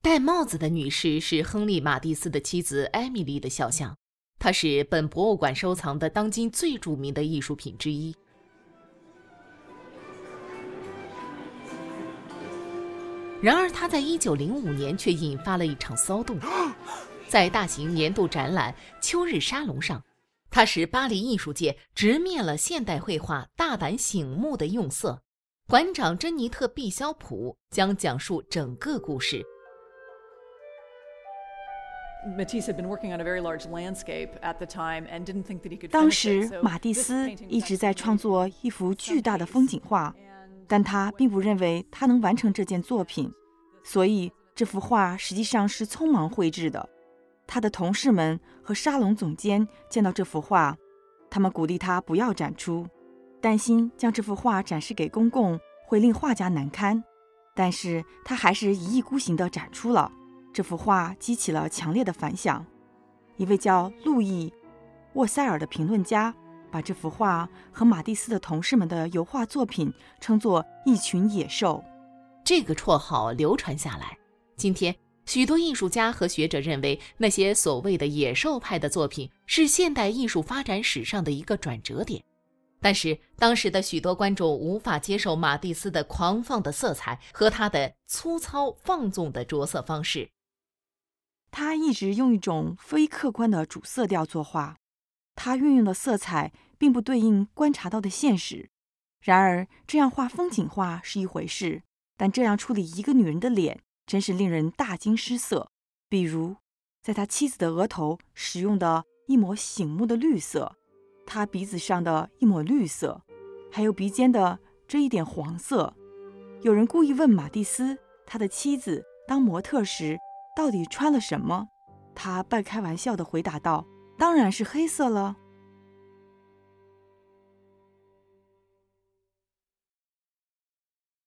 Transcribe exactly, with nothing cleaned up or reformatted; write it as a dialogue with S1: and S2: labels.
S1: 戴帽子的女士是亨利·马蒂斯的妻子艾米丽的肖像，她是本博物馆收藏的当今最著名的艺术品之一。然而，她在一九零五年却引发了一场骚动。在大型年度展览秋日沙龙上，她使巴黎艺术界直面了现代绘画大胆醒目的用色。馆长珍妮特·毕肖普将讲述整个故事。
S2: 当时马蒂斯一直在创作一幅巨大的风景画，但他并不认为他能完成这件作品，所以这幅画实际上是匆忙绘制的。他的同事们和沙龙总监见到这幅画，他们鼓励他不要展出，担心将这幅画展示给公共会令画家难堪，但是他还是一意孤行地展出了。这幅画激起了强烈的反响。一位叫路易·沃塞尔的评论家把这幅画和马蒂斯的同事们的油画作品称作一群野兽。
S1: 这个绰号流传下来，今天许多艺术家和学者认为，那些所谓的野兽派的作品是现代艺术发展史上的一个转折点。但是当时的许多观众无法接受马蒂斯的狂放的色彩和他的粗糙放纵的着色方式。
S2: 他一直用一种非客观的主色调作画，他运用的色彩并不对应观察到的现实。然而，这样画风景画是一回事，但这样处理一个女人的脸真是令人大惊失色。比如，在他妻子的额头使用的一抹醒目的绿色，他鼻子上的一抹绿色，还有鼻尖的这一点黄色。有人故意问马蒂斯，他的妻子当模特时到底穿了什么？他半开玩笑地回答道：“当然是黑色了。”